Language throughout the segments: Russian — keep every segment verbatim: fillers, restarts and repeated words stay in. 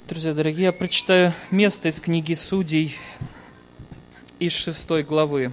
Друзья дорогие, я прочитаю место из книги Судей из шестой главы.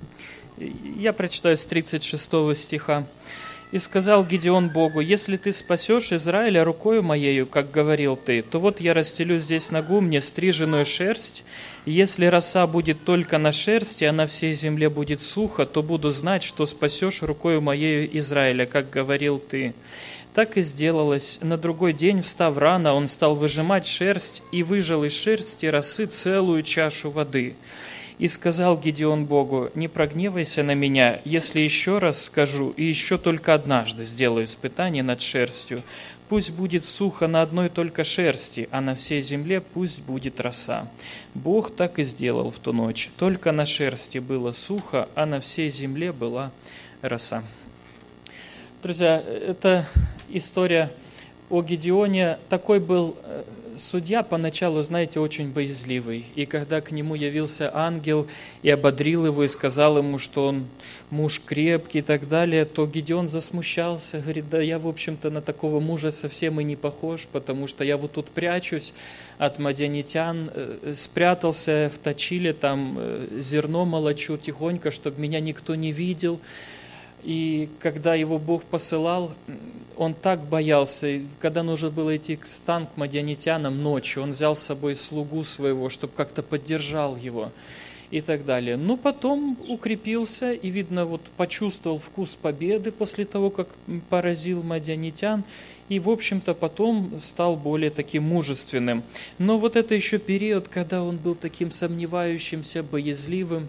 Я прочитаю с тридцать шестого стиха. «И сказал Гидеон Богу: если ты спасешь Израиля рукою моею, как говорил ты, то вот я расстелю здесь на гумне стриженную шерсть, и если роса будет только на шерсти, а на всей земле будет сухо, то буду знать, что спасешь рукою моею Израиля, как говорил ты». Так и сделалось. На другой день, встав рано, он стал выжимать шерсть и выжал из шерсти росы целую чашу воды. И сказал Гидеон Богу: не прогневайся на меня, если еще раз скажу, и еще только однажды сделаю испытание над шерстью. Пусть будет сухо на одной только шерсти, а на всей земле пусть будет роса. Бог так и сделал в ту ночь. Только на шерсти было сухо, а на всей земле была роса. Друзья, это история о Гидеоне. Такой был судья, поначалу, знаете, очень боязливый. И когда к нему явился ангел и ободрил его, и сказал ему, что он муж крепкий и так далее, то Гидеон засмущался, говорит: да я, в общем-то, на такого мужа совсем и не похож, потому что я вот тут прячусь от мадианитян, спрятался в точиле, там зерно молочу тихонько, чтобы меня никто не видел. И когда его Бог посылал, он так боялся. И когда нужно было идти в стан к мадианитянам ночью, он взял с собой слугу своего, чтобы как-то поддержал его и так далее. Но потом укрепился и, видно, вот почувствовал вкус победы после того, как поразил мадианитян. И, в общем-то, потом стал более таким мужественным. Но вот это еще период, когда он был таким сомневающимся, боязливым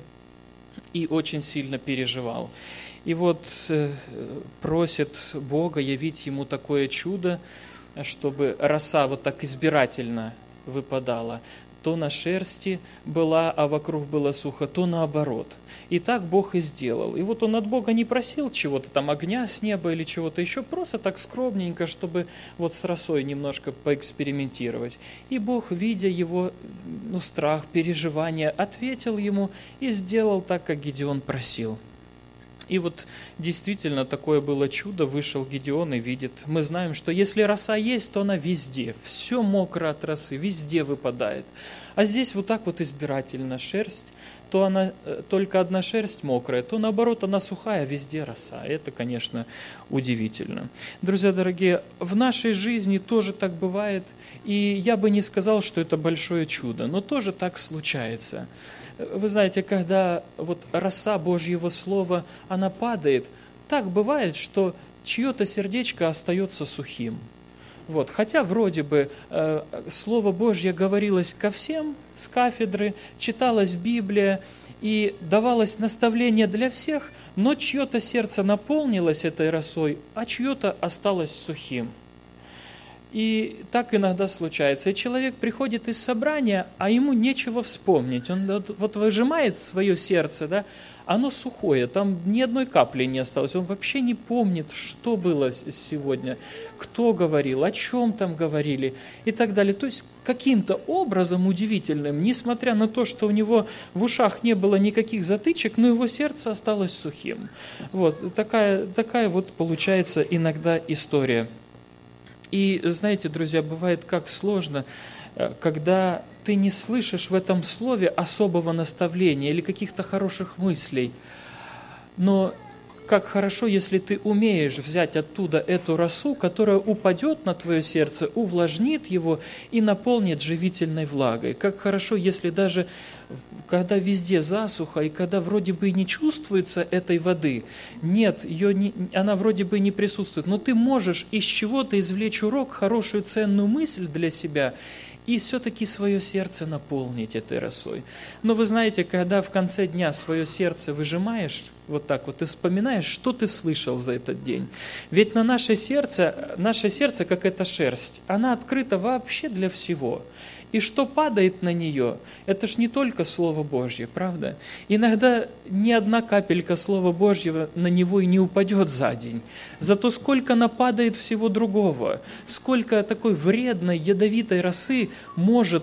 и очень сильно переживал. И вот э, просит Бога явить ему такое чудо, чтобы роса вот так избирательно выпадала. То на шерсти была, а вокруг было сухо, то наоборот. И так Бог и сделал. И вот он от Бога не просил чего-то там, огня с неба или чего-то еще, просто так скромненько, чтобы вот с росой немножко поэкспериментировать. И Бог, видя его ну, страх, переживания, ответил ему и сделал так, как Гидеон просил. И вот действительно такое было чудо, вышел Гидеон и видит. Мы знаем, что если роса есть, то она везде, все мокро от росы, везде выпадает. А здесь вот так вот избирательно шерсть, то она только одна шерсть мокрая, то наоборот она сухая, везде роса. Это, конечно, удивительно. Друзья дорогие, в нашей жизни тоже так бывает, и я бы не сказал, что это большое чудо, но тоже так случается. Вы знаете, когда вот роса Божьего Слова, она падает, так бывает, что чье-то сердечко остается сухим. Вот. Хотя вроде бы э, Слово Божье говорилось ко всем с кафедры, читалась Библия и давалось наставление для всех, но чье-то сердце наполнилось этой росой, а чье-то осталось сухим. И так иногда случается. И человек приходит из собрания, а ему нечего вспомнить. Он вот выжимает свое сердце, да, оно сухое, там ни одной капли не осталось. Он вообще не помнит, что было сегодня, кто говорил, о чем там говорили и так далее. То есть каким-то образом удивительным, несмотря на то, что у него в ушах не было никаких затычек, но его сердце осталось сухим. Вот такая, такая вот получается иногда история. И знаете, друзья, бывает как сложно, когда ты не слышишь в этом слове особого наставления или каких-то хороших мыслей. Но как хорошо, если ты умеешь взять оттуда эту росу, которая упадет на твое сердце, увлажнит его и наполнит живительной влагой. Как хорошо, если даже когда везде засуха, и когда вроде бы не чувствуется этой воды, нет, ее не, она вроде бы не присутствует, но ты можешь из чего-то извлечь урок, хорошую ценную мысль для себя, и все-таки свое сердце наполнить этой росой. Но вы знаете, когда в конце дня свое сердце выжимаешь, вот так вот, ты вспоминаешь, что ты слышал за этот день. Ведь на наше сердце, наше сердце, как эта шерсть, она открыта вообще для всего. И что падает на нее, это ж не только Слово Божье, правда? Иногда ни одна капелька Слова Божьего на него и не упадет за день. Зато сколько нападает всего другого, сколько такой вредной, ядовитой росы может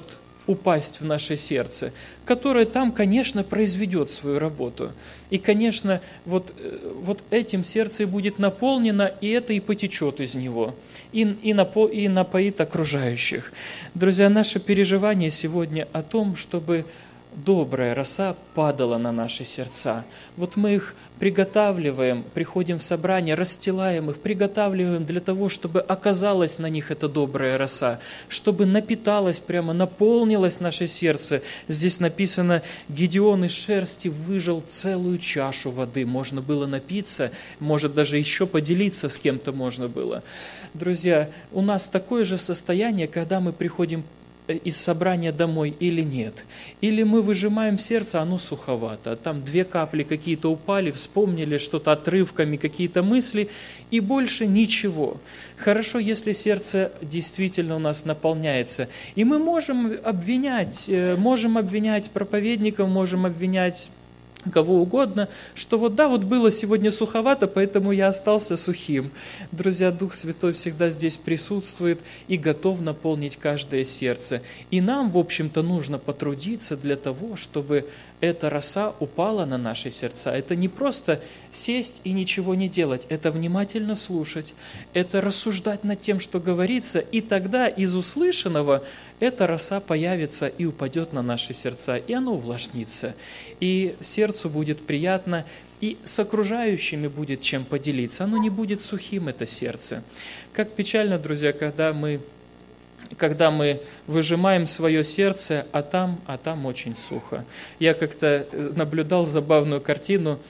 упасть в наше сердце, которое там, конечно, произведет свою работу. И, конечно, вот, вот этим сердце будет наполнено, и это и потечет из него, и, и, напо, и напоит окружающих. Друзья, наше переживание сегодня о том, чтобы добрая роса падала на наши сердца. Вот мы их приготавливаем, приходим в собрание, расстилаем их, приготавливаем для того, чтобы оказалась на них эта добрая роса, чтобы напиталась, прямо наполнилось наше сердце. Здесь написано, Гедеон из шерсти выжал целую чашу воды. Можно было напиться, может даже еще поделиться с кем-то можно было. Друзья, у нас такое же состояние, когда мы приходим из собрания домой или нет. Или мы выжимаем сердце, оно суховато. Там две капли какие-то упали, вспомнили что-то отрывками, какие-то мысли, и больше ничего. Хорошо, если сердце действительно у нас наполняется. И мы можем обвинять, можем обвинять проповедников, можем обвинять кого угодно, что вот да, вот было сегодня суховато, поэтому я остался сухим. Друзья, Дух Святой всегда здесь присутствует и готов наполнить каждое сердце. И нам, в общем-то, нужно потрудиться для того, чтобы эта роса упала на наши сердца. Это не просто сесть и ничего не делать, это внимательно слушать, это рассуждать над тем, что говорится, и тогда из услышанного эта роса появится и упадет на наши сердца, и оно увлажнится. И сердцу будет приятно, и с окружающими будет чем поделиться. Оно не будет сухим, это сердце. Как печально, друзья, когда мы, когда мы выжимаем свое сердце, а там, а там очень сухо. Я как-то наблюдал забавную картину.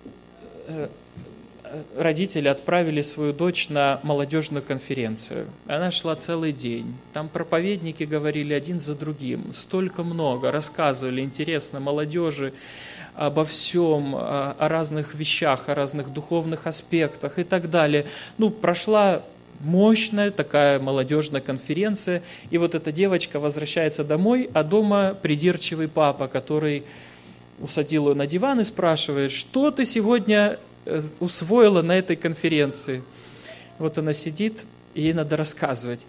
Родители отправили свою дочь на молодежную конференцию. Она шла целый день. Там проповедники говорили один за другим. Столько много, рассказывали интересно молодежи обо всем, о разных вещах, о разных духовных аспектах и так далее. Ну, прошла мощная такая молодежная конференция, и вот эта девочка возвращается домой, а дома придирчивый папа, который усадил ее на диван и спрашивает, что ты сегодня усвоила на этой конференции. Вот она сидит, и ей надо рассказывать.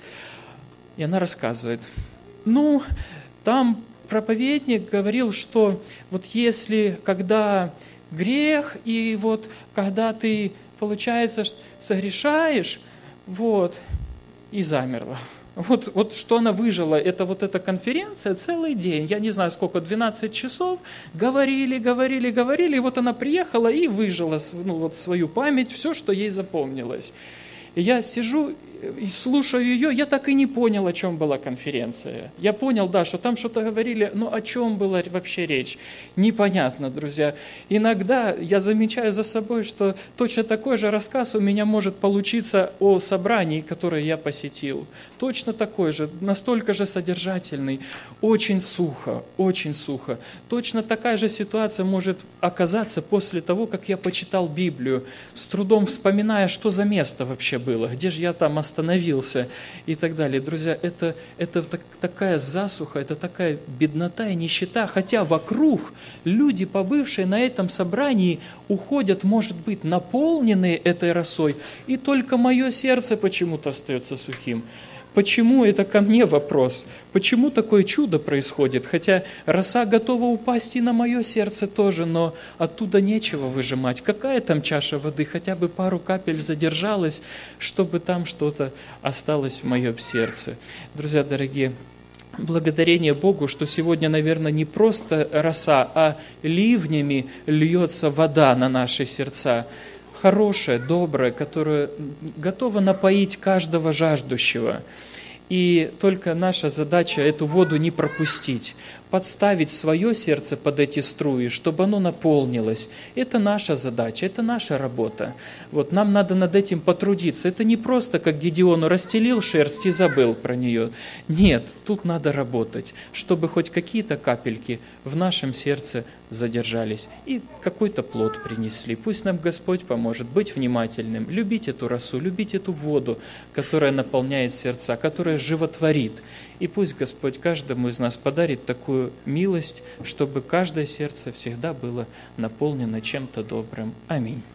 И она рассказывает. Ну, там проповедник говорил, что вот если, когда грех, и вот когда ты, получается, согрешаешь, вот, и замерла. Вот, вот что она выжила, это вот эта конференция целый день, я не знаю сколько, двенадцать часов, говорили, говорили, говорили, и вот она приехала и выжила ну, вот свою память, все, что ей запомнилось. И я сижу и слушаю ее, я так и не понял, о чем была конференция. Я понял, да, что там что-то говорили, но о чем была вообще речь? Непонятно, друзья. Иногда я замечаю за собой, что точно такой же рассказ у меня может получиться о собрании, которое я посетил. Точно такой же, настолько же содержательный, очень сухо, очень сухо. Точно такая же ситуация может оказаться после того, как я почитал Библию, с трудом вспоминая, что за место вообще было, где же я там остановился, остановился и так далее. Друзья, это, это так, такая засуха, это такая беднота и нищета, хотя вокруг люди, побывшие на этом собрании, уходят, может быть, наполненные этой росой, и только мое сердце почему-то остается сухим. Почему это ко мне вопрос? Почему такое чудо происходит? Хотя роса готова упасть и на мое сердце тоже, но оттуда нечего выжимать. Какая там чаша воды? Хотя бы пару капель задержалась, чтобы там что-то осталось в моем сердце. Друзья дорогие, благодарение Богу, что сегодня, наверное, не просто роса, а ливнями льется вода на наши сердца. Хорошая, добрая, которая готова напоить каждого жаждущего. И только наша задача эту воду не пропустить, подставить свое сердце под эти струи, чтобы оно наполнилось. Это наша задача, это наша работа. Вот нам надо над этим потрудиться. Это не просто, как Гедеону расстелил шерсть и забыл про нее. Нет, тут надо работать, чтобы хоть какие-то капельки в нашем сердце задержались и какой-то плод принесли. Пусть нам Господь поможет быть внимательным, любить эту росу, любить эту воду, которая наполняет сердца, которая животворит. И пусть Господь каждому из нас подарит такую милость, чтобы каждое сердце всегда было наполнено чем-то добрым. Аминь.